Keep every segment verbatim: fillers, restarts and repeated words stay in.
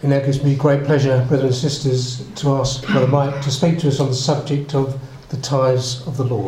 It now gives me great pleasure, brothers and sisters, to ask Brother Mike to speak to us on the subject of the tithes of the law.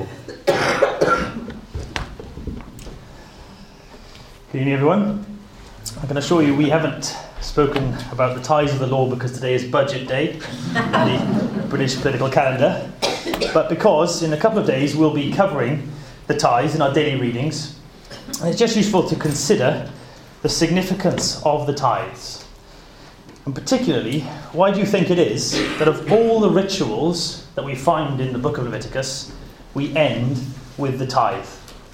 Good evening, everyone. I can assure you we haven't spoken about the tithes of the law because today is budget day in the British political calendar, but because in a couple of days we'll be covering the tithes in our daily readings. And it's just useful to consider the significance of the tithes. And particularly, why do you think it is that of all the rituals that we find in the book of Leviticus, we end with the tithe?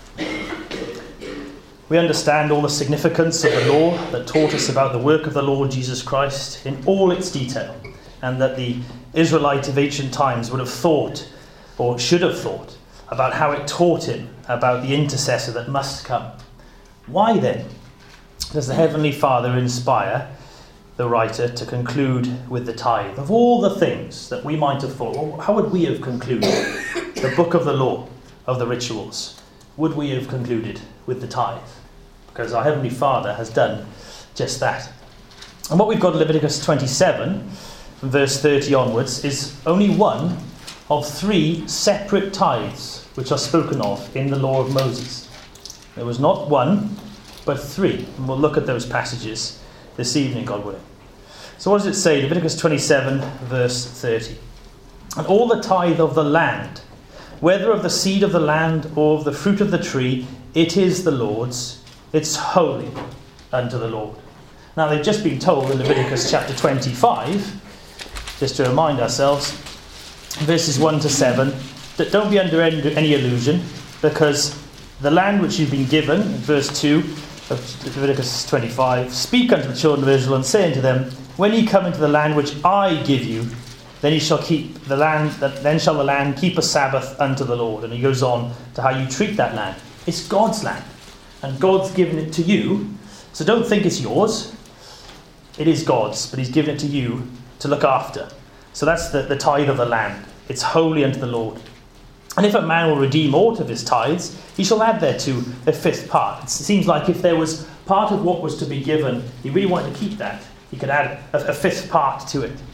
We understand all the significance of the law that taught us about the work of the Lord Jesus Christ in all its detail, and that the Israelites of ancient times would have thought, or should have thought, about how it taught him about the intercessor that must come. Why then does the Heavenly Father inspire the writer to conclude with the tithe? Of all the things that we might have thought, well, how would we have concluded the book of the law, of the rituals? Would we have concluded with the tithe? Because our Heavenly Father has done just that. And what we've got in Leviticus twenty-seven, from verse thirty onwards, is only one of three separate tithes which are spoken of in the law of Moses. There was not one, but three. And we'll look at those passages this evening, God willing. So what does it say? Leviticus twenty-seven, verse thirty. And all the tithe of the land, whether of the seed of the land or of the fruit of the tree, it is the Lord's. It's holy unto the Lord. Now they've just been told in Leviticus chapter twenty-five, just to remind ourselves, verses one to seven, that don't be under any illusion, because the land which you've been given, in verse two of Leviticus twenty-five, speak unto the children of Israel and say unto them, when ye come into the land which I give you, then ye shall keep the land, then shall the land keep a Sabbath unto the Lord. And he goes on to how you treat that land. It's God's land, and God's given it to you. So don't think it's yours. It is God's, but he's given it to you to look after. So that's the, the tithe of the land. It's holy unto the Lord. And if a man will redeem aught of his tithes, he shall add thereto a fifth part. It seems like if there was part of what was to be given, he really wanted to keep that, he could add a, a fifth part to it.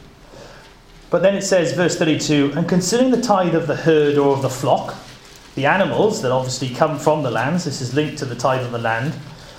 But then it says, verse thirty-two, and considering the tithe of the herd or of the flock, the animals that obviously come from the lands, this is linked to the tithe of the land,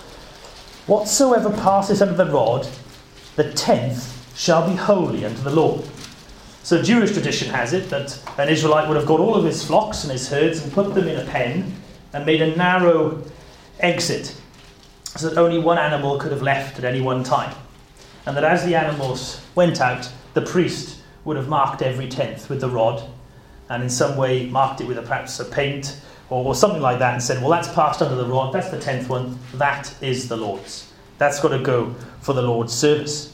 whatsoever passes under the rod, the tenth shall be holy unto the Lord. So Jewish tradition has it that an Israelite would have got all of his flocks and his herds and put them in a pen and made a narrow exit so that only one animal could have left at any one time. And that as the animals went out, the priest would have marked every tenth with the rod and in some way marked it with a, perhaps a paint or, or something like that and said, well, that's passed under the rod, that's the tenth one, that is the Lord's. That's got to go for the Lord's service.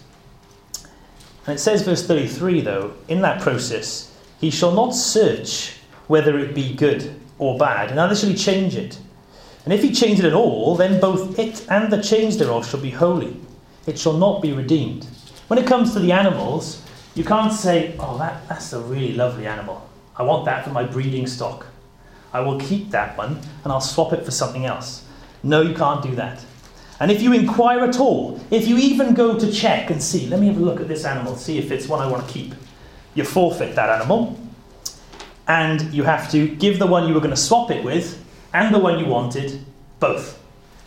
And it says, verse thirty-three, though, in that process, he shall not search whether it be good or bad, neither shall he change it. And if he change it at all, then both it and the change thereof shall be holy. It shall not be redeemed. When it comes to the animals, you can't say, oh, that, that's a really lovely animal. I want that for my breeding stock. I will keep that one and I'll swap it for something else. No, you can't do that. And if you inquire at all, if you even go to check and see, let me have a look at this animal, see if it's one I want to keep, you forfeit that animal. And you have to give the one you were going to swap it with and the one you wanted, both.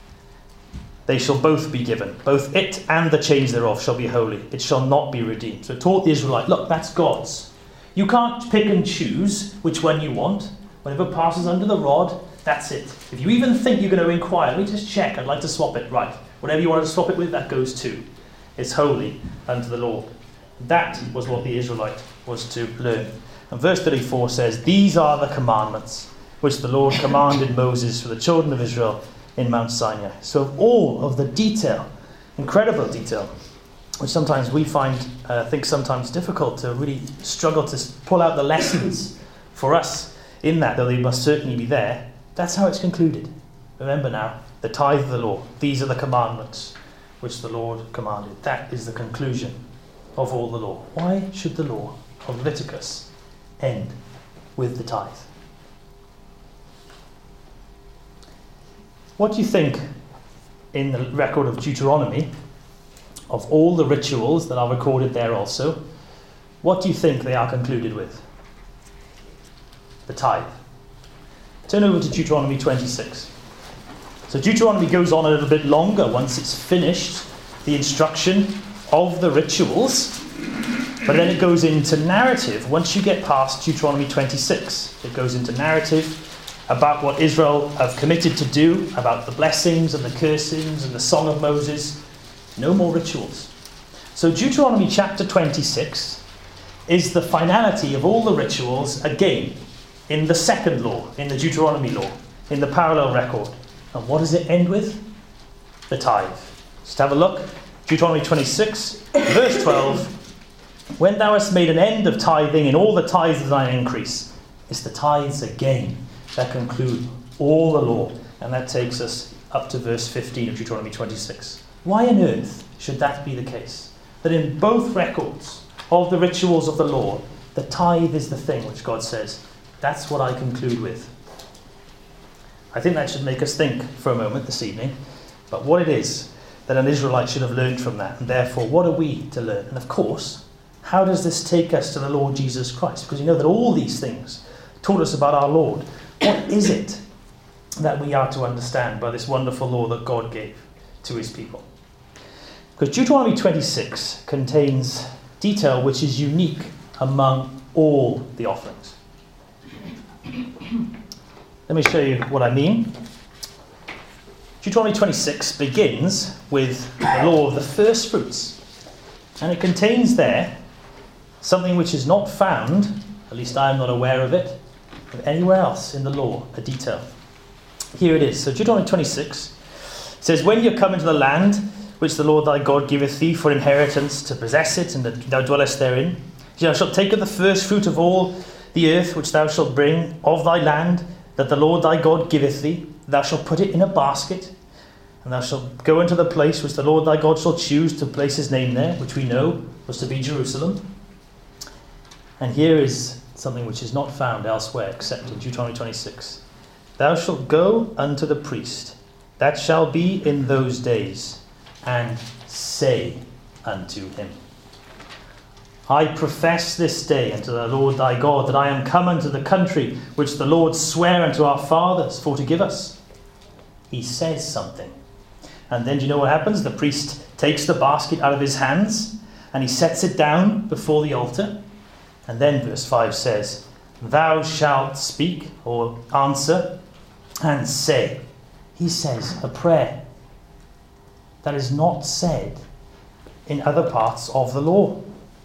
They shall both be given. Both it and the change thereof shall be holy. It shall not be redeemed. So it taught the Israelite, look, that's God's. You can't pick and choose which one you want. Whatever passes under the rod, that's it. If you even think you're going to inquire, let me just check, I'd like to swap it. Right. Whatever you want to swap it with, that goes too. It's holy unto the Lord. That was what the Israelite was to learn. And verse thirty-four says, these are the commandments which the Lord commanded Moses for the children of Israel in Mount Sinai. So all of the detail, incredible detail, which sometimes we find, uh, think sometimes difficult to really struggle to pull out the lessons for us in that, though they must certainly be there. That's how it's concluded. Remember now, the tithe of the law. These are the commandments which the Lord commanded. That is the conclusion of all the law. Why should the law of Leviticus end with the tithe? What do you think in the record of Deuteronomy of all the rituals that are recorded there also, what do you think they are concluded with? The tithe. Turn over to Deuteronomy twenty-six. So Deuteronomy goes on a little bit longer once it's finished the instruction of the rituals, but then it goes into narrative once you get past Deuteronomy twenty-six. It goes into narrative about what Israel have committed to do, about the blessings and the cursings and the Song of Moses. No more rituals. So Deuteronomy chapter twenty-six is the finality of all the rituals again in the second law, in the Deuteronomy law, in the parallel record. And what does it end with? The tithe. Just have a look. Deuteronomy twenty-six, verse twelve. When thou hast made an end of tithing in all the tithes of thine increase. It's the tithes again that conclude all the law. And that takes us up to verse fifteen of Deuteronomy twenty-six. Why on earth should that be the case? That in both records of the rituals of the law, the tithe is the thing which God says, that's what I conclude with. I think that should make us think for a moment this evening about what it is that an Israelite should have learned from that, and therefore what are we to learn? And of course, how does this take us to the Lord Jesus Christ? Because you know that all these things taught us about our Lord. What is it that we are to understand by this wonderful law that God gave to his people? Because Deuteronomy twenty-six contains detail which is unique among all the offerings. Let me show you what I mean. Deuteronomy twenty-six begins with the law of the first fruits. And it contains there something which is not found, at least I am not aware of it, anywhere else in the law, a detail. Here it is. So Deuteronomy twenty-six says, when you come into the land which the Lord thy God giveth thee for inheritance to possess it, and that thou dwellest therein, thou shalt take of the first fruit of all the earth which thou shalt bring of thy land, that the Lord thy God giveth thee, thou shalt put it in a basket, and thou shalt go into the place which the Lord thy God shall choose to place his name there, which we know was to be Jerusalem. And here is something which is not found elsewhere except in Deuteronomy twenty-six. Thou shalt go unto the priest, that shall be in those days, and say unto him, I profess this day unto the Lord thy God that I am come unto the country which the Lord sware unto our fathers for to give us. He says something. And then do you know what happens? The priest takes the basket out of his hands and he sets it down before the altar. And then verse five says, thou shalt speak or answer and say. He says a prayer that is not said in other parts of the law.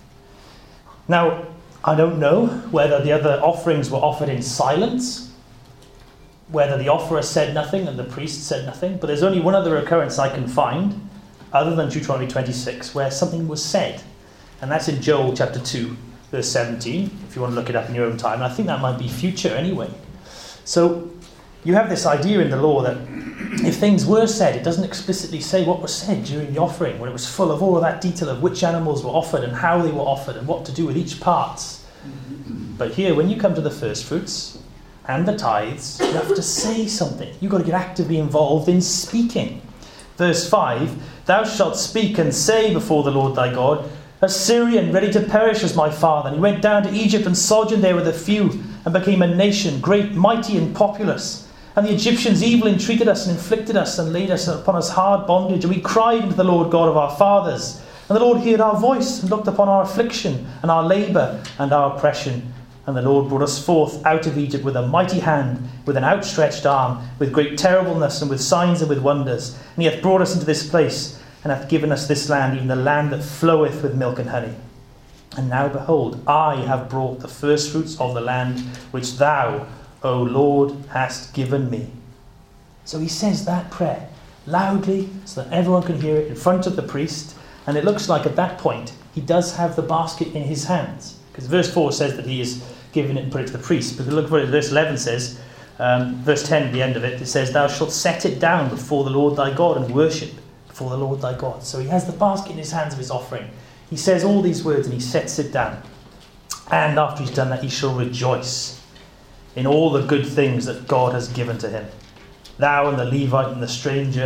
Now, I don't know whether the other offerings were offered in silence, whether the offerer said nothing and the priest said nothing, but there's only one other occurrence I can find, other than Deuteronomy twenty-six, where something was said. And that's in Joel chapter two, verse seventeen, if you want to look it up in your own time. And I think that might be future anyway. So you have this idea in the law that if things were said, it doesn't explicitly say what was said during the offering, when it was full of all of that detail of which animals were offered and how they were offered and what to do with each part. But here, when you come to the first fruits and the tithes, you have to say something. You've got to get actively involved in speaking. Verse five, thou shalt speak and say before the Lord thy God, a Syrian ready to perish was my father, and he went down to Egypt and sojourned there with a few, and became a nation, great, mighty, and populous. And the Egyptians evil entreated us and inflicted us and laid us upon us hard bondage. And we cried unto the Lord God of our fathers. And the Lord heard our voice and looked upon our affliction and our labour and our oppression. And the Lord brought us forth out of Egypt with a mighty hand, with an outstretched arm, with great terribleness and with signs and with wonders. And he hath brought us into this place and hath given us this land, even the land that floweth with milk and honey. And now behold, I have brought the firstfruits of the land which thou, O Lord, hast given me. So he says that prayer loudly so that everyone can hear it in front of the priest. And it looks like at that point he does have the basket in his hands. Because verse four says that he is given it and put it to the priest. But look what verse eleven says. Um, verse ten at the end of it, it says, thou shalt set it down before the Lord thy God and worship before the Lord thy God. So he has the basket in his hands of his offering. He says all these words and he sets it down. And after he's done that, he shall rejoice in all the good things that God has given to him. Thou and the Levite and the stranger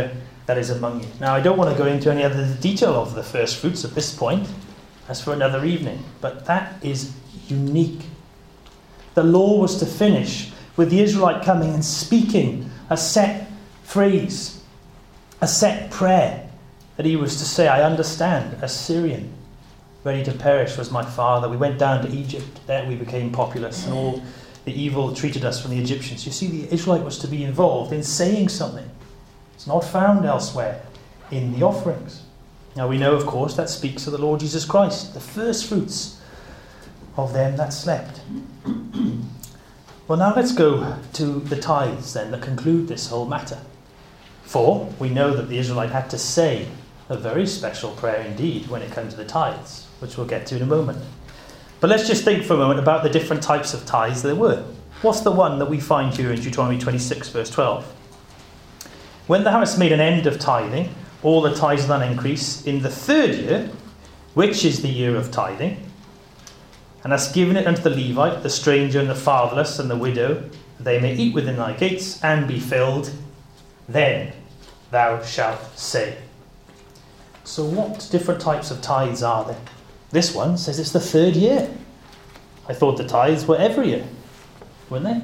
that is among you. Now, I don't want to go into any other detail of the first fruits at this point. That's for another evening. But that is unique. The law was to finish with the Israelite coming and speaking a set phrase, a set prayer, that he was to say, I understand, Assyrian, ready to perish was my father. We went down to Egypt. There we became populous, and all the evil treated us from the Egyptians. You see, the Israelite was to be involved in saying something. It's not found elsewhere in the offerings. Now we know, of course, that speaks of the Lord Jesus Christ, the first fruits of them that slept. Well, now let's go to the tithes then that conclude this whole matter. For we know that the Israelite had to say a very special prayer indeed when it comes to the tithes, which we'll get to in a moment. But let's just think for a moment about the different types of tithes there were. What's the one that we find here in Deuteronomy twenty-six, verse twelve? When thou hast made an end of tithing, all the tithes of thine increase in the third year, which is the year of tithing, and hast given it unto the Levite, the stranger and the fatherless and the widow, that they may eat within thy gates and be filled, then thou shalt say. So what different types of tithes are there? This one says it's the third year. I thought the tithes were every year, weren't they?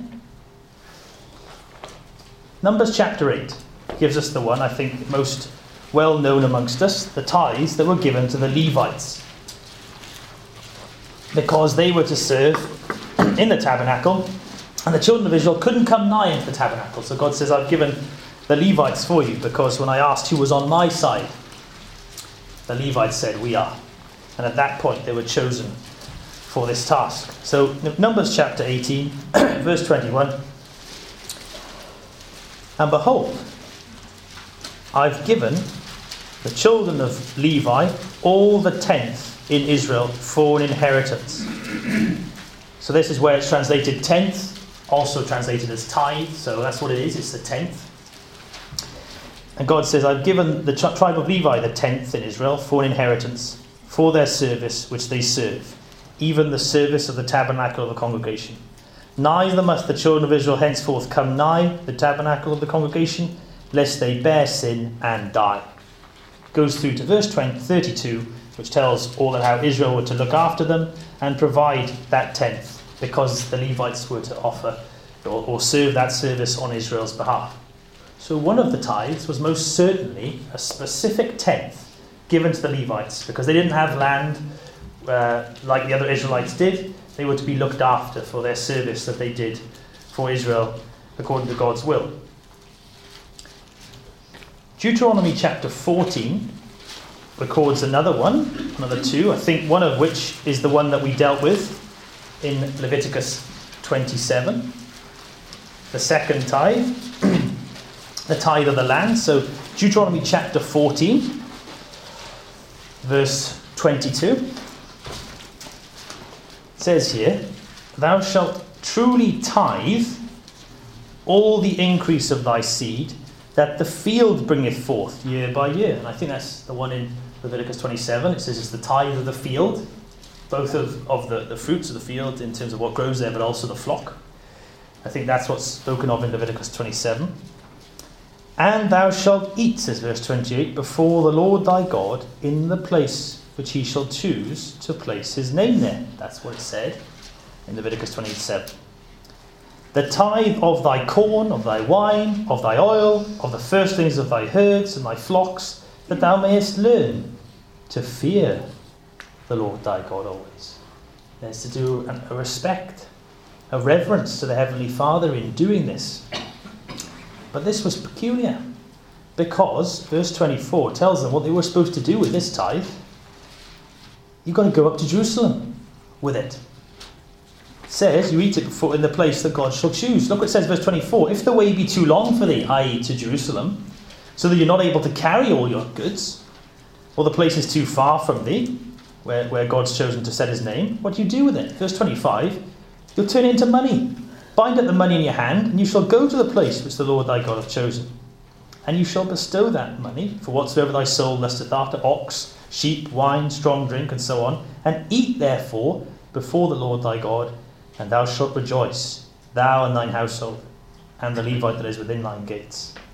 Numbers chapter eight gives us the one, I think, most well known amongst us, the tithes that were given to the Levites, because they were to serve in the tabernacle, and the children of Israel couldn't come nigh into the tabernacle. So God says, I've given the Levites for you, because when I asked who was on my side, the Levites said, we are. And at that point they were chosen for this task. So Numbers chapter eighteen, verse twenty-one. And behold, I've given the children of Levi all the tenth in Israel for an inheritance. So this is where it's translated tenth, also translated as tithe. So that's what it is, it's the tenth. And God says, I've given the tribe of Levi the tenth in Israel for an inheritance, for their service which they serve, even the service of the tabernacle of the congregation. Neither must the children of Israel henceforth come nigh the tabernacle of the congregation, lest they bear sin and die. Goes through to verse thirty-two, which tells all that how Israel were to look after them and provide that tenth, because the Levites were to offer or, or serve that service on Israel's behalf. So one of the tithes was most certainly a specific tenth given to the Levites, because they didn't have land uh, like the other Israelites did. They were to be looked after for their service that they did for Israel according to God's will. Deuteronomy chapter fourteen records another one, another two, I think one of which is the one that we dealt with in Leviticus twenty-seven. The second tithe, the tithe of the land. So Deuteronomy chapter fourteen, verse twenty-two. It says here, thou shalt truly tithe all the increase of thy seed, that the field bringeth forth year by year. And I think that's the one in Leviticus twenty-seven. It says it's the tithe of the field, both of, of the, the fruits of the field in terms of what grows there, but also the flock. I think that's what's spoken of in Leviticus twenty-seven. And thou shalt eat, says verse twenty-eight, before the Lord thy God in the place which he shall choose to place his name there. That's what it said in Leviticus twenty-seven. The tithe of thy corn, of thy wine, of thy oil, of the firstlings of thy herds and thy flocks, that thou mayest learn to fear the Lord thy God always. There's to do a respect, a reverence to the Heavenly Father in doing this. But this was peculiar, because verse twenty-four tells them what they were supposed to do with this tithe. You've got to go up to Jerusalem with it. It says you eat it before in the place that God shall choose. Look what it says, verse twenty-four. If the way be too long for thee, that is to Jerusalem, so that you're not able to carry all your goods, or the place is too far from thee, where, where God's chosen to set his name, what do you do with it? Verse twenty-five, you'll turn it into money. Bind up the money in your hand, and you shall go to the place which the Lord thy God hath chosen. And you shall bestow that money for whatsoever thy soul lusteth after, ox, sheep, wine, strong drink, and so on. And eat therefore before the Lord thy God, and thou shalt rejoice, thou and thine household, and the Levite that is within thine gates.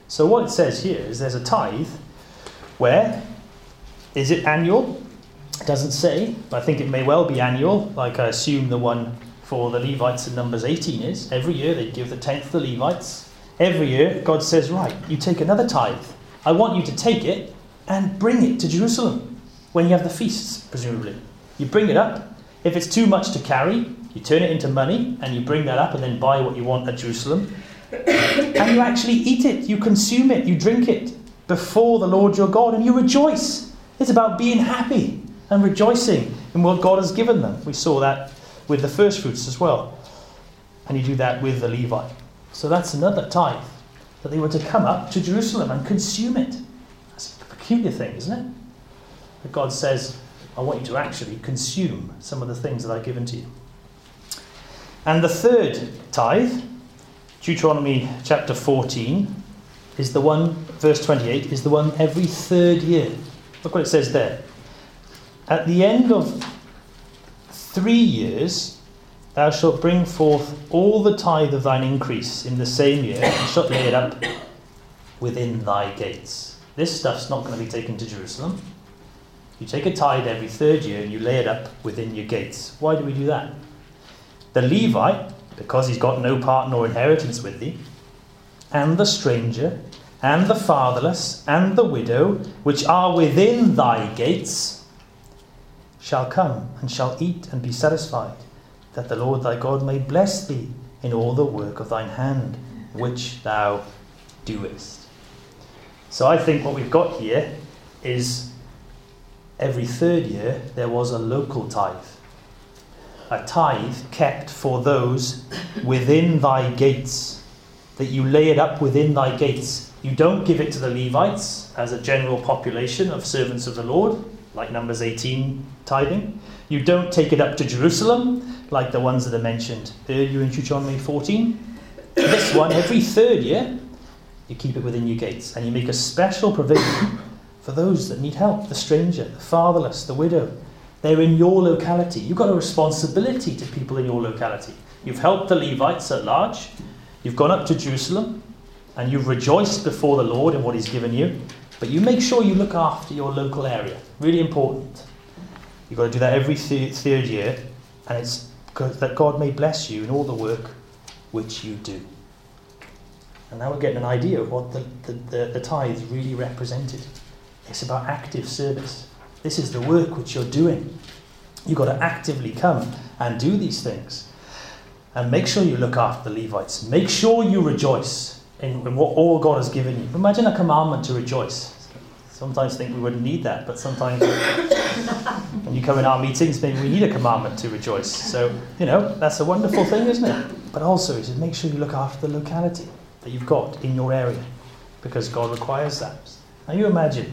So what it says here is there's a tithe where, is it annual? It doesn't say, but I think it may well be annual, like I assume the one for the Levites in Numbers eighteen is. Every year they give the tenth to the Levites. Every year God says, right, you take another tithe. I want you to take it and bring it to Jerusalem when you have the feasts, presumably. You bring it up. If it's too much to carry, you turn it into money and you bring that up and then buy what you want at Jerusalem. And you actually eat it, you consume it, you drink it before the Lord your God and you rejoice. It's about being happy and rejoicing in what God has given them. We saw that with the first fruits as well. And you do that with the Levite. So that's another tithe, that they were to come up to Jerusalem and consume it. That's a peculiar thing, isn't it? That God says, I want you to actually consume some of the things that I've given to you. And the third tithe, Deuteronomy chapter fourteen, is the one, verse twenty-eight, is the one every third year. Look what it says there. At the end of three years, thou shalt bring forth all the tithe of thine increase in the same year, and shalt lay it up within thy gates. This stuff's not going to be taken to Jerusalem. You take a tithe every third year and you lay it up within your gates. Why do we do that? The Levite, because he's got no part nor inheritance with thee, and the stranger, and the fatherless, and the widow, which are within thy gates, shall come and shall eat and be satisfied, that the Lord thy God may bless thee in all the work of thine hand, which thou doest. So I think what we've got here is every third year there was a local tithe. A tithe kept for those within thy gates, that you lay it up within thy gates. You don't give it to the Levites as a general population of servants of the Lord, like Numbers eighteen tithing. You don't take it up to Jerusalem, like the ones that are mentioned earlier in Deuteronomy fourteen. This one, every third year, you keep it within your gates, and you make a special provision for those that need help, the stranger, the fatherless, the widow. They're in your locality. You've got a responsibility to people in your locality. You've helped the Levites at large. You've gone up to Jerusalem and you've rejoiced before the Lord in what he's given you. But you make sure you look after your local area. Really important. You've got to do that every th- third year. And it's that God may bless you in all the work which you do. And now we're getting an idea of what the, the, the, the tithe really represented. It's about active service. This is the work which you're doing. You've got to actively come and do these things. And make sure you look after the Levites. Make sure you rejoice in, in what all God has given you. Imagine a commandment to rejoice. Sometimes think we wouldn't need that, but sometimes when you come in our meetings, maybe we need a commandment to rejoice. So, you know, that's a wonderful thing, isn't it? But also, he said, make sure you look after the locality that you've got in your area, because God requires that. Now you imagine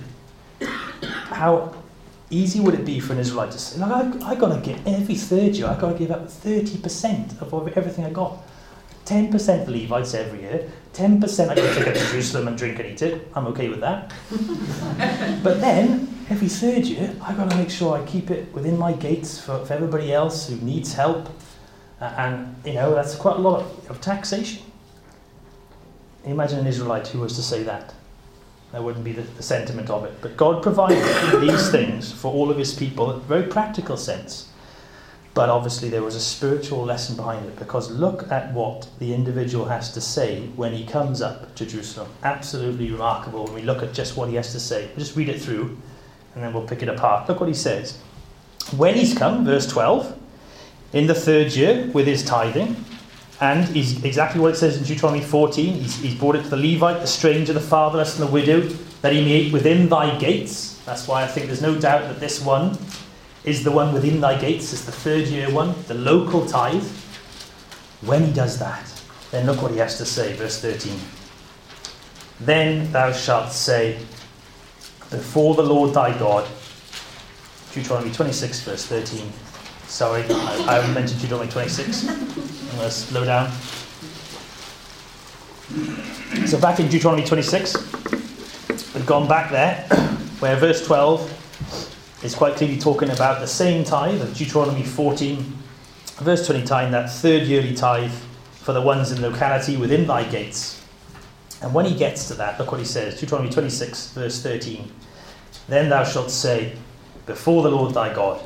how easy would it be for an Israelite to say, look, I, I got to give every third year, I got to give up thirty percent of everything I got. ten percent Levites every year, ten percent I got to take up to Jerusalem and drink and eat it. I'm okay with that. But then, every third year, I got to make sure I keep it within my gates for, for everybody else who needs help. Uh, and, you know, that's quite a lot of, of taxation. Imagine an Israelite who was to say that. That wouldn't be the, the sentiment of it. But God provided these things for all of his people in a very practical sense. But obviously there was a spiritual lesson behind it, because look at what the individual has to say when he comes up to Jerusalem. Absolutely remarkable when we look at just what he has to say. We'll just read it through and then we'll pick it apart. Look what he says. When he's come, verse twelve, in the third year with his tithing, and he's exactly what it says in Deuteronomy fourteen. He's, he's brought it to the Levite, the stranger, the fatherless, and the widow, that he may eat within thy gates. That's why I think there's no doubt that this one is the one within thy gates. It's the third year one, the local tithe. When he does that, then look what he has to say, verse thirteen. Then thou shalt say, before the Lord thy God, Deuteronomy twenty-six, verse thirteen. Sorry, I, I haven't mentioned Deuteronomy twenty-six. I'm going to slow down. So back in Deuteronomy twenty-six, we've gone back there, where verse twelve is quite clearly talking about the same tithe of Deuteronomy fourteen. Verse twenty-nine, that third yearly tithe for the ones in locality within thy gates. And when he gets to that, look what he says, Deuteronomy twenty-six, verse thirteen. Then thou shalt say, before the Lord thy God,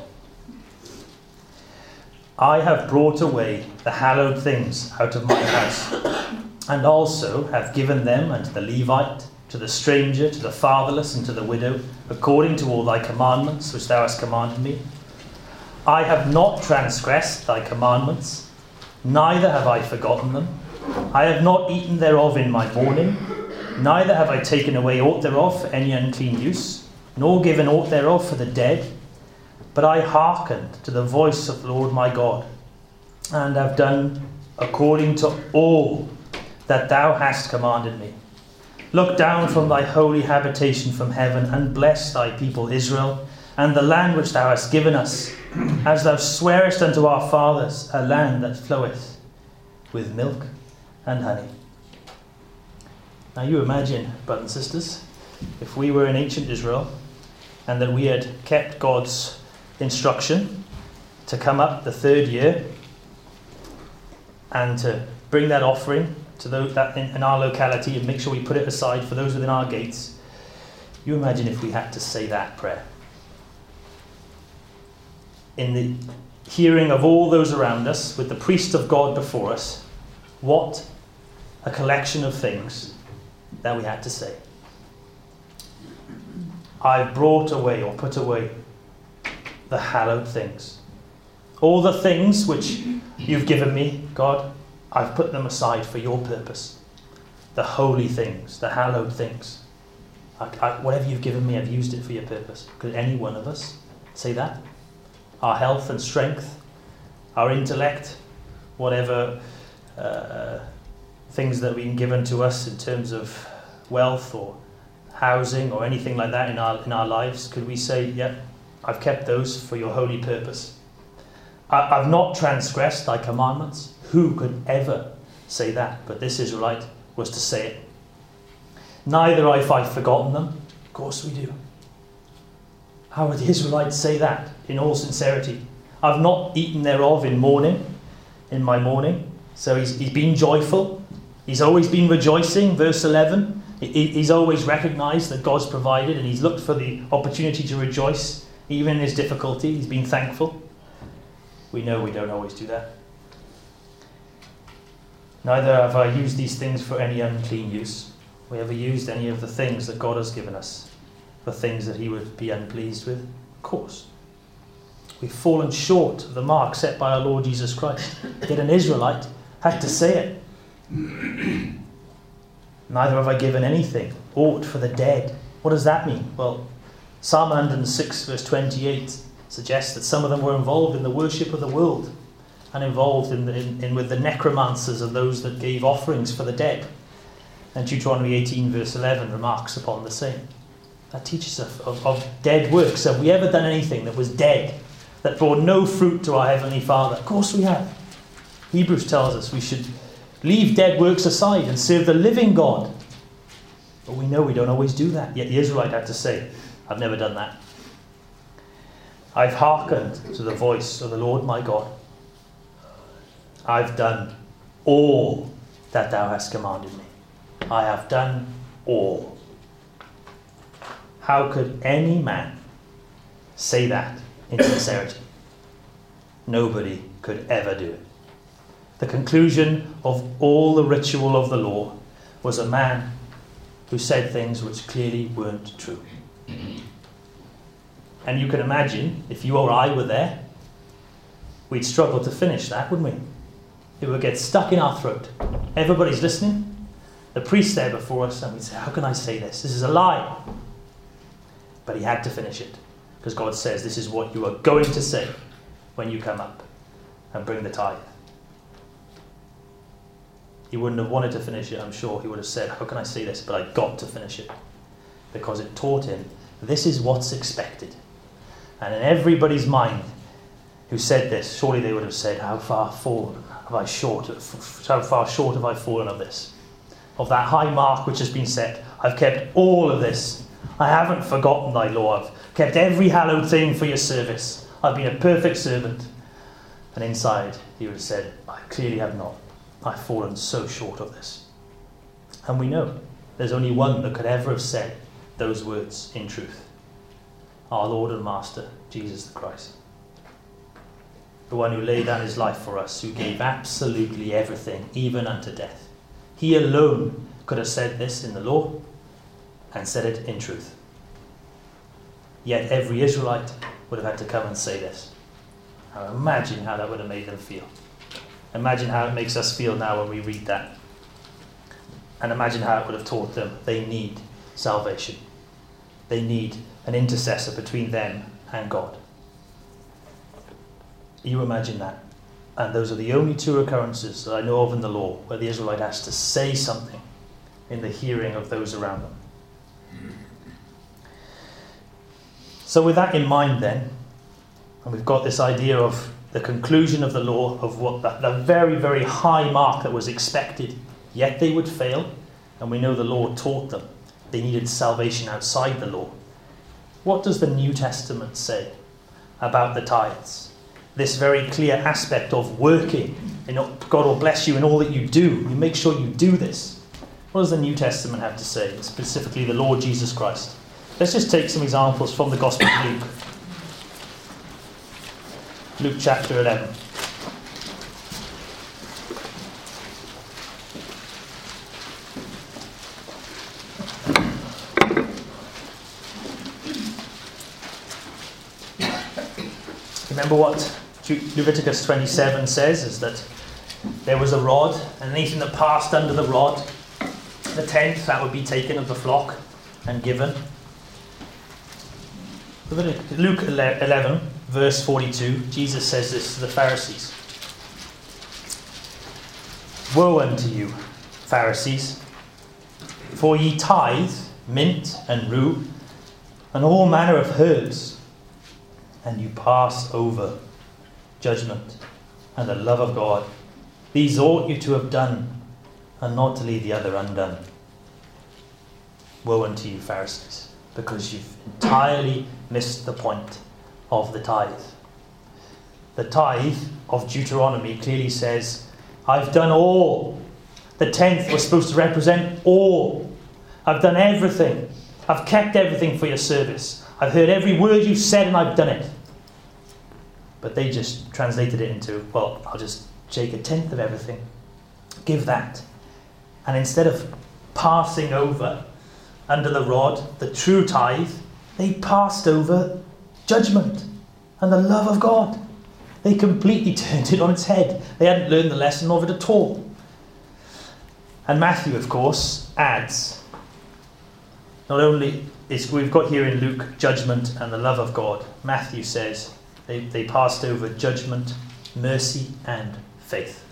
I have brought away the hallowed things out of my house, and also have given them unto the Levite, to the stranger, to the fatherless, and to the widow, according to all thy commandments which thou hast commanded me. I have not transgressed thy commandments, neither have I forgotten them. I have not eaten thereof in my mourning, neither have I taken away aught thereof for any unclean use, nor given aught thereof for the dead. But I hearkened to the voice of the Lord my God, and have done according to all that thou hast commanded me. Look down from thy holy habitation from heaven, and bless thy people Israel, and the land which thou hast given us, as thou swearest unto our fathers, a land that floweth with milk and honey. Now you imagine, brothers and sisters, if we were in ancient Israel, and that we had kept God's instruction to come up the third year and to bring that offering to those that in, in our locality and make sure we put it aside for those within our gates. You imagine if we had to say that prayer in the hearing of all those around us, with the priest of God before us. What a collection of things that we had to say. I've brought away or put away the hallowed things. All the things which you've given me, God, I've put them aside for your purpose. The holy things, the hallowed things. I, I, whatever you've given me, I've used it for your purpose. Could any one of us say that? Our health and strength, our intellect, whatever uh, things that have been given to us in terms of wealth or housing or anything like that in our in our lives, could we say, yeah, I've kept those for your holy purpose? I, I've not transgressed thy commandments. Who could ever say that? But this Israelite was to say it. Neither have I forgotten them. Of course we do. How would the Israelites say that in all sincerity? I've not eaten thereof in mourning, in my mourning. So he's, he's been joyful. He's always been rejoicing. Verse eleven. He, he's always recognised that God's provided, and he's looked for the opportunity to rejoice. Even in his difficulty, he's been thankful. We know we don't always do that. Neither have I used these things for any unclean use. We ever used any of the things that God has given us for things that he would be unpleased with? Of course. We've fallen short of the mark set by our Lord Jesus Christ. Yet an Israelite had to say it. Neither have I given anything, aught for the dead. What does that mean? Well, Psalm one hundred six verse twenty-eight suggests that some of them were involved in the worship of the world and involved in, the, in, in with the necromancers and those that gave offerings for the dead. And Deuteronomy eighteen verse eleven remarks upon the same. That teaches us of, of dead works. Have we ever done anything that was dead, that brought no fruit to our Heavenly Father? Of course we have. Hebrews tells us we should leave dead works aside and serve the living God. But we know we don't always do that. Yet the Israelite had to say, I've never done that. I've hearkened to the voice of the Lord my God. I've done all that thou hast commanded me. I have done all. How could any man say that in sincerity? Nobody could ever do it. The conclusion of all the ritual of the law was a man who said things which clearly weren't true. And you can imagine, if you or I were there, we'd struggle to finish that, wouldn't we? It would get stuck in our throat. Everybody's listening. The priest's there before us, and we'd say, how can I say this? This is a lie. But he had to finish it, because God says this is what you are going to say when you come up and bring the tithe. He wouldn't have wanted to finish it, I'm sure. He would have said, how can I say this? But I've got to finish it. Because it taught him, this is what's expected. And in everybody's mind who said this, surely they would have said, how far fallen have I short of, how far short have I fallen of this? Of that high mark which has been set. I've kept all of this. I haven't forgotten thy law. I've kept every hallowed thing for your service. I've been a perfect servant. And inside he would have said, I clearly have not. I've fallen so short of this. And we know there's only one that could ever have said those words in truth. Our Lord and Master, Jesus the Christ. The one who laid down his life for us, who gave absolutely everything, even unto death. He alone could have said this in the law and said it in truth. Yet every Israelite would have had to come and say this. Now imagine how that would have made them feel. Imagine how it makes us feel now when we read that. And imagine how it would have taught them they need salvation. They need an intercessor between them and God. You imagine that. And those are the only two occurrences that I know of in the law where the Israelite has to say something in the hearing of those around them. So with that in mind then, and we've got this idea of the conclusion of the law, of what the, the very, very high mark that was expected, yet they would fail, and we know the law taught them they needed salvation outside the law. What does the New Testament say about the tithes? This very clear aspect of working. You know, God will bless you in all that you do. You make sure you do this. What does the New Testament have to say, specifically the Lord Jesus Christ? Let's just take some examples from the Gospel of Luke. Luke chapter eleven. Remember what Leviticus twenty-seven says, is that there was a rod, and anything that passed under the rod, the tenth, that would be taken of the flock and given. Luke eleven, verse forty-two, Jesus says this to the Pharisees. Woe unto you, Pharisees, for ye tithe mint and rue, and all manner of herbs, and you pass over judgment and the love of God. These ought you to have done, and not to leave the other undone. Woe unto you, Pharisees, because you've entirely missed the point of the tithe. The tithe of Deuteronomy clearly says, I've done all. The tenth was supposed to represent all. I've done everything. I've kept everything for your service. I've heard every word you've said and I've done it. But they just translated it into, well, I'll just take a tenth of everything. Give that. And instead of passing over under the rod the true tithe, they passed over judgment and the love of God. They completely turned it on its head. They hadn't learned the lesson of it at all. And Matthew, of course, adds, not only is we've got here in Luke judgment and the love of God, Matthew says they, they passed over judgment, mercy and faith.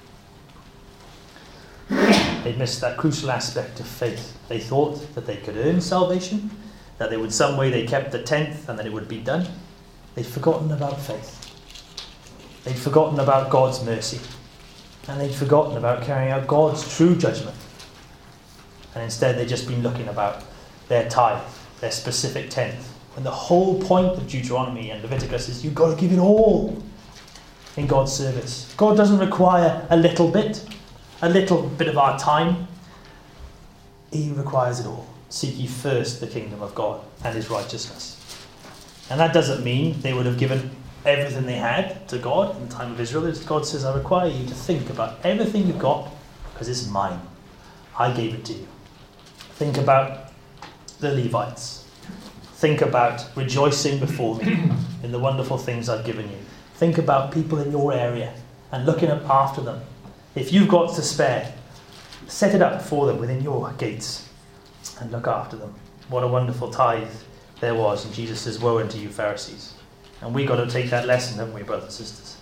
They missed that crucial aspect of faith. They thought that they could earn salvation, that they would some way they kept the tenth and then it would be done. They'd forgotten about faith. They'd forgotten about God's mercy. And they'd forgotten about carrying out God's true judgment. And instead they'd just been looking about their tithe, their specific tenth. When the whole point of Deuteronomy and Leviticus is you've got to give it all in God's service. God doesn't require a little bit, a little bit of our time. He requires it all. Seek ye first the kingdom of God and his righteousness. And that doesn't mean they would have given everything they had to God in the time of Israel. God says, I require you to think about everything you've got because it's mine. I gave it to you. Think about the Levites. Think about rejoicing before me in the wonderful things I've given you. Think about people in your area and looking up after them. If you've got to spare, set it up for them within your gates and look after them. What a wonderful tithe there was. And Jesus says, woe unto you, Pharisees. And we've got to take that lesson, haven't we, brothers and sisters?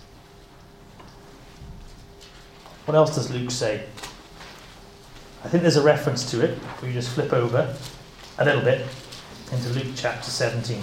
What else does Luke say? I think there's a reference to it. If we just flip over a little bit into Luke chapter seventeen.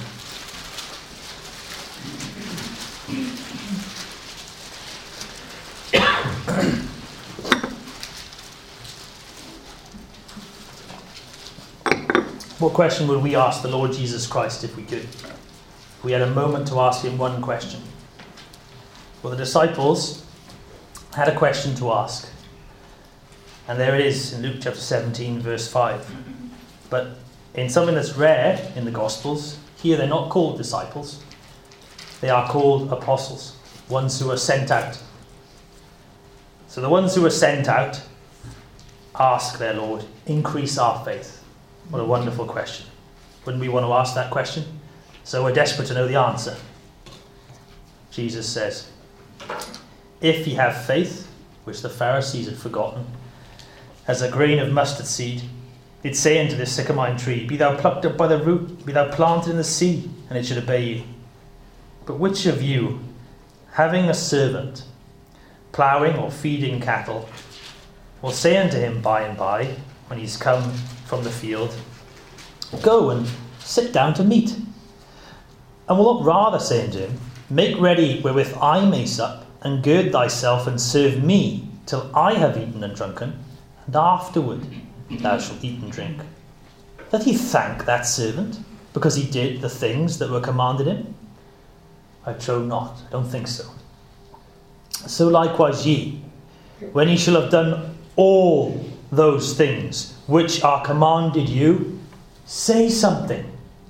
What question would we ask the Lord Jesus Christ if we could? If we had a moment to ask him one question. Well, the disciples had a question to ask. And there it is in Luke chapter seventeen, verse five. But in something that's rare in the Gospels, here they're not called disciples. They are called apostles, ones who are sent out. So the ones who are sent out ask their Lord, increase our faith. What a wonderful question. Wouldn't we want to ask that question? So we're desperate to know the answer. Jesus says, if ye have faith, which the Pharisees had forgotten, as a grain of mustard seed, they'd say unto this sycamore tree, be thou plucked up by the root, be thou planted in the sea, and it should obey you. But which of you, having a servant, ploughing or feeding cattle, will say unto him by and by, when he's come from the field, go and sit down to meat? And will not rather say unto him, make ready wherewith I may sup, and gird thyself and serve me, till I have eaten and drunken, and afterward thou shalt eat and drink? Doth he thank that servant, because he did the things that were commanded him? I trow not, I don't think so. So likewise ye, when ye shall have done all those things which are commanded you, say something.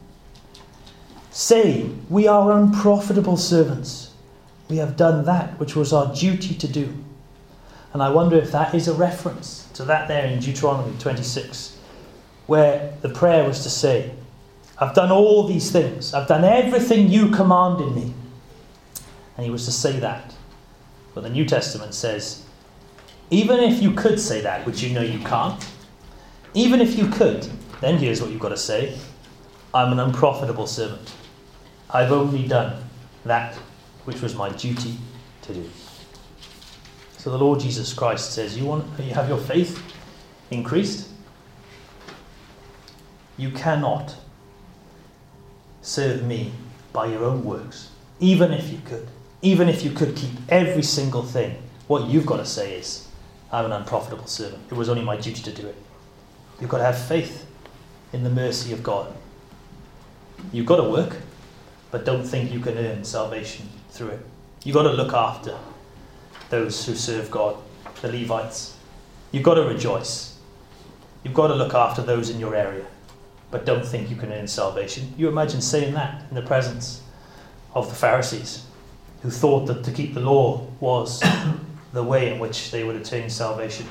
Say, we are unprofitable servants. We have done that which was our duty to do. And I wonder if that is a reference to that there in Deuteronomy twenty-six, where the prayer was to say, I've done all these things. I've done everything you commanded me. And he was to say that. But the New Testament says, even if you could say that, which you know you can't, even if you could, then here's what you've got to say. I'm an unprofitable servant. I've only done that which was my duty to do. So the Lord Jesus Christ says, you want you have your faith increased? You cannot serve me by your own works, even if you could. Even if you could keep every single thing, what you've got to say is, I'm an unprofitable servant. It was only my duty to do it. You've got to have faith in the mercy of God. You've got to work, but don't think you can earn salvation through it. You've got to look after those who serve God, the Levites. You've got to rejoice. You've got to look after those in your area, but don't think you can earn salvation. You imagine saying that in the presence of the Pharisees, who thought that to keep the law was the way in which they would attain salvation.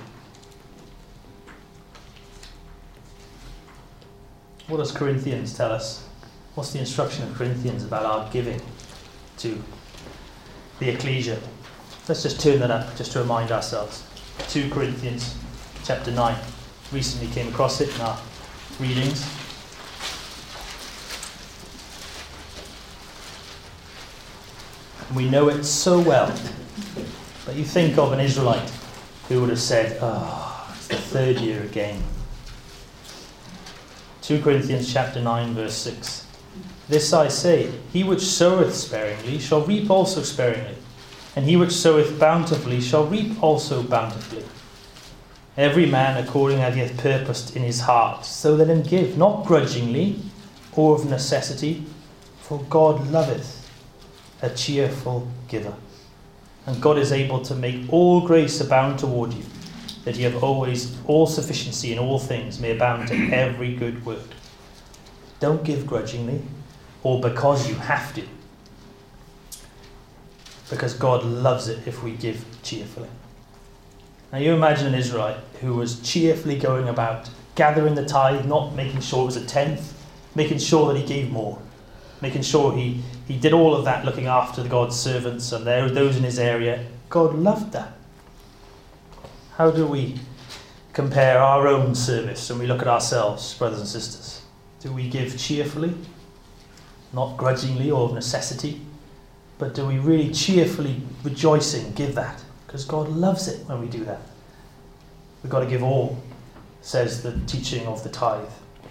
What does Corinthians tell us? What's the instruction of Corinthians about our giving to the ecclesia? Let's just turn that up just to remind ourselves. Second Corinthians chapter nine. Recently came across it in our readings. And we know it so well. But you think of an Israelite who would have said, oh, it's the third year again. Second Corinthians chapter nine, verse six. This I say, he which soweth sparingly shall reap also sparingly, and he which soweth bountifully shall reap also bountifully. Every man according as he hath purposed in his heart, so let him give, not grudgingly or of necessity, for God loveth a cheerful giver. And God is able to make all grace abound toward you, that ye have always all sufficiency in all things, may abound to every good work. Don't give grudgingly, or because you have to. Because God loves it if we give cheerfully. Now you imagine an Israelite who was cheerfully going about, gathering the tithe, not making sure it was a tenth, making sure that he gave more, making sure he, he did all of that, looking after God's servants and there those in his area. God loved that. How do we compare our own service when we look at ourselves, brothers and sisters? Do we give cheerfully, not grudgingly or of necessity? But do we really cheerfully, rejoicing, give that? Because God loves it when we do that. We've got to give all, says the teaching of the tithe.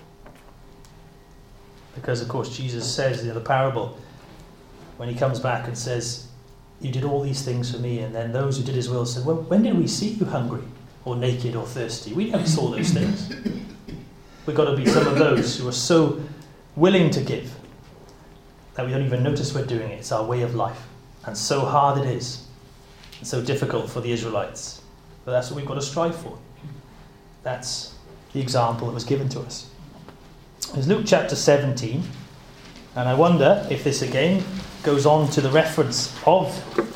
Because, of course, Jesus says in the parable, when he comes back and says, you did all these things for me, and then those who did his will said, well, when did we see you hungry, or naked, or thirsty? We never saw those things. We've got to be some of those who are so willing to give that we don't even notice we're doing it. It's our way of life. And so hard it is. And so difficult for the Israelites. But that's what we've got to strive for. That's the example that was given to us. It's Luke chapter seventeen, and I wonder if this again goes on to the reference of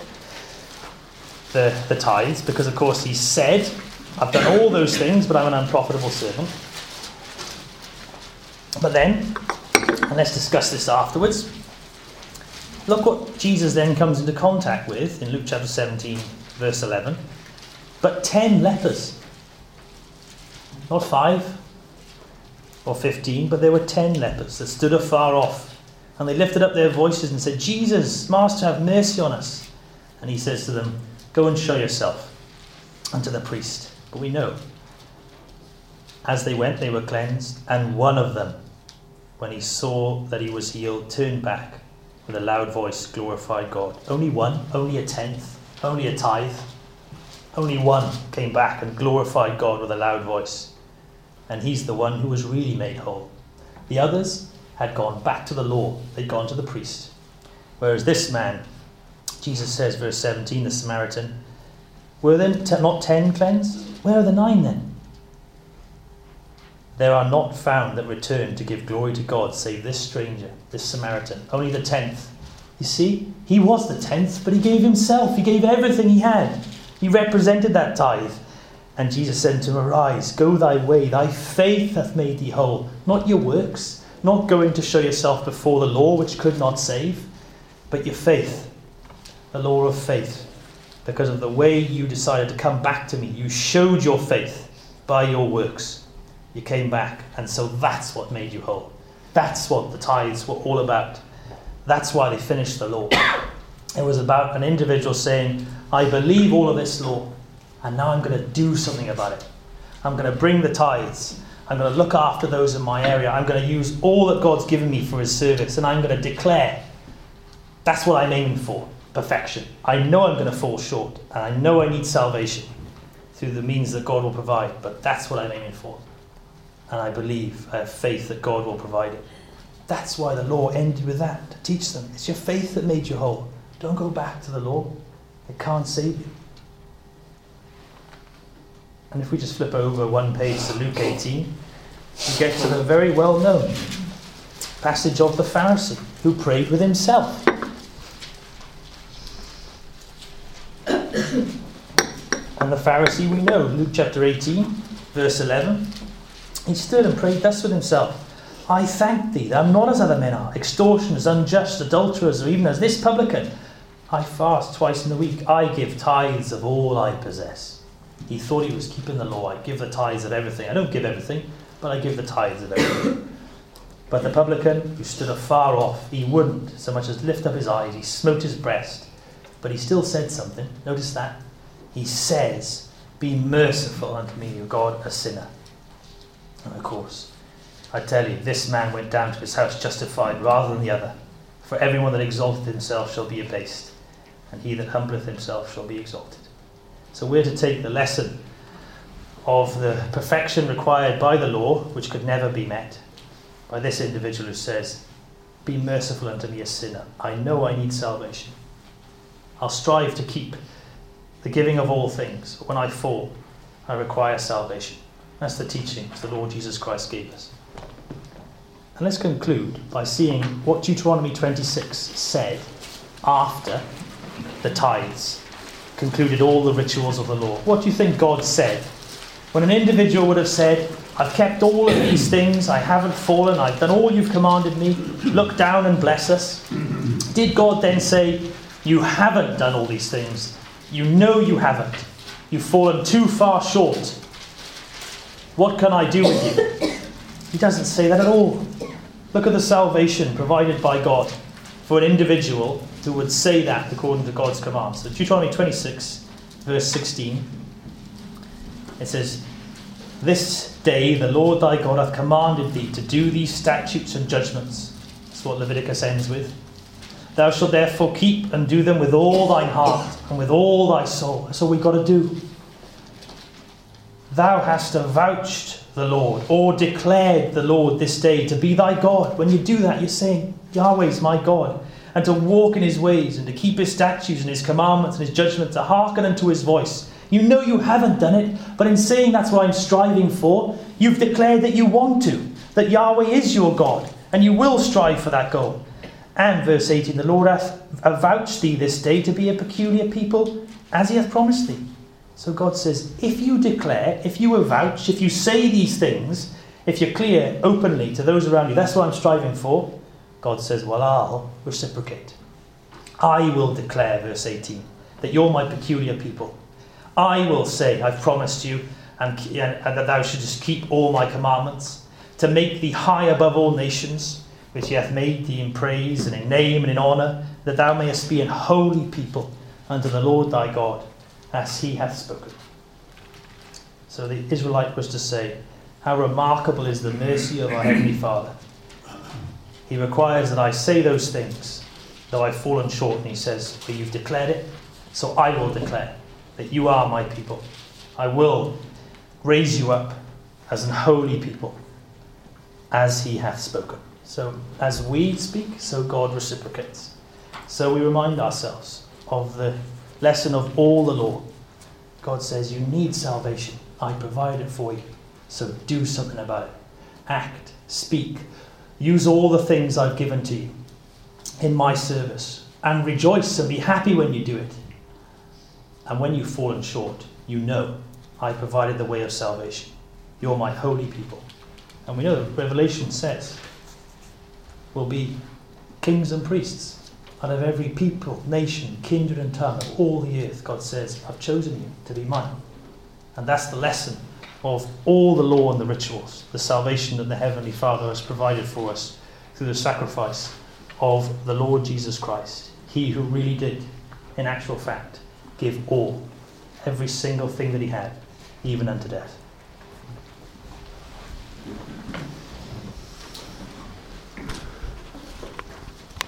the, the tithes, because of course he said, I've done all those things, but I'm an unprofitable servant. But then, and let's discuss this afterwards, look what Jesus then comes into contact with in Luke chapter seventeen, verse eleven. But ten lepers. Not five or fifteen, but there were ten lepers that stood afar off. And they lifted up their voices and said, Jesus, Master, have mercy on us. And he says to them, go and show yourself unto the priest. But we know, as they went, they were cleansed. And one of them, when he saw that he was healed, turned back with a loud voice, glorified God. Only one, only a tenth, only a tithe. Only one came back and glorified God with a loud voice. And he's the one who was really made whole. The others had gone back to the law. They'd gone to the priest. Whereas this man, Jesus says, verse seventeen, the Samaritan, were then t- not ten cleansed? Where are the nine then? There are not found that return to give glory to God, save this stranger, this Samaritan. Only the tenth. You see, he was the tenth, but he gave himself. He gave everything he had. He represented that tithe. And Jesus said to him, arise, go thy way. Thy faith hath made thee whole. Not your works, not going to show yourself before the law, which could not save, but your faith, the law of faith. Because of the way you decided to come back to me, you showed your faith by your works. You came back, and so that's what made you whole. That's what the tithes were all about. That's why they finished the law. It was about an individual saying, I believe all of this law, and now I'm going to do something about it. I'm going to bring the tithes. I'm going to look after those in my area. I'm going to use all that God's given me for his service, and I'm going to declare. That's what I'm aiming for, perfection. I know I'm going to fall short, and I know I need salvation through the means that God will provide, but that's what I'm aiming for. And I believe, I have faith that God will provide it. That's why the law ended with that, to teach them. It's your faith that made you whole. Don't go back to the law. It can't save you. And if we just flip over one page to Luke eighteen, we get to the very well-known passage of the Pharisee who prayed with himself. And the Pharisee, we know, Luke chapter eighteen, verse eleven, he stood and prayed thus with himself. I thank thee that I'm not as other men are, extortioners, unjust, adulterers, or even as this publican. I fast twice in the week. I give tithes of all I possess. He thought he was keeping the law. I give the tithes of everything. I don't give everything, but I give the tithes of everything. But the publican, who stood afar off, he wouldn't so much as lift up his eyes. He smote his breast. But he still said something. Notice that. He says, be merciful unto me, O God, a sinner. And of course, I tell you, this man went down to his house justified rather than the other. For everyone that exalteth himself shall be abased, and he that humbleth himself shall be exalted. So we're to take the lesson of the perfection required by the law, which could never be met, by this individual who says, be merciful unto me, a sinner. I know I need salvation. I'll strive to keep the giving of all things. But when I fall, I require salvation. That's the teaching the Lord Jesus Christ gave us. And let's conclude by seeing what Deuteronomy twenty-six said after the tithes concluded all the rituals of the law. What do you think God said? When an individual would have said, I've kept all of these things, I haven't fallen, I've done all you've commanded me, look down and bless us. Did God then say, you haven't done all these things, you know you haven't, you've fallen too far short, what can I do with you? He doesn't say that at all. Look at the salvation provided by God for an individual who would say that according to God's commands. So Deuteronomy twenty-six, verse sixteen, it says, this day the Lord thy God hath commanded thee to do these statutes and judgments. That's what Leviticus ends with. Thou shalt therefore keep and do them with all thine heart and with all thy soul. That's all we've got to do. Thou hast avouched the Lord, or declared the Lord this day to be thy God. When you do that, you're saying, Yahweh's my God. And to walk in his ways, and to keep his statutes and his commandments and his judgments, to hearken unto his voice. You know you haven't done it, but in saying that's what I'm striving for, you've declared that you want to, that Yahweh is your God, and you will strive for that goal. And verse eighteen, the Lord hath avouched thee this day to be a peculiar people, as he hath promised thee. So God says, if you declare, if you avouch, if you say these things, if you're clear openly to those around you, that's what I'm striving for, God says, well, I'll reciprocate. I will declare, verse eighteen, that you're my peculiar people. I will say, I've promised you, and, and, and that thou shouldest keep all my commandments, to make thee high above all nations, which he hath made thee in praise and in name and in honour, that thou mayest be an holy people unto the Lord thy God, as he hath spoken. So the Israelite was to say, how remarkable is the mercy of our Heavenly Father. He requires that I say those things, though I've fallen short, and he says, well, you've declared it, so I will declare that you are my people. I will raise you up as an holy people, as he hath spoken. So as we speak, so God reciprocates. So we remind ourselves of the lesson of all the law. God says, you need salvation. I provide it for you. So do something about it. Act, speak, use all the things I've given to you in my service, and rejoice and be happy when you do it. And when you've fallen short, you know I provided the way of salvation. You're my holy people. And we know Revelation says we'll be kings and priests out of every people, nation, kindred and tongue of all the earth. God says, I've chosen you to be mine. And that's the lesson of all the law and the rituals, the salvation that the Heavenly Father has provided for us through the sacrifice of the Lord Jesus Christ. He who really did, in actual fact, give all, every single thing that he had, even unto death.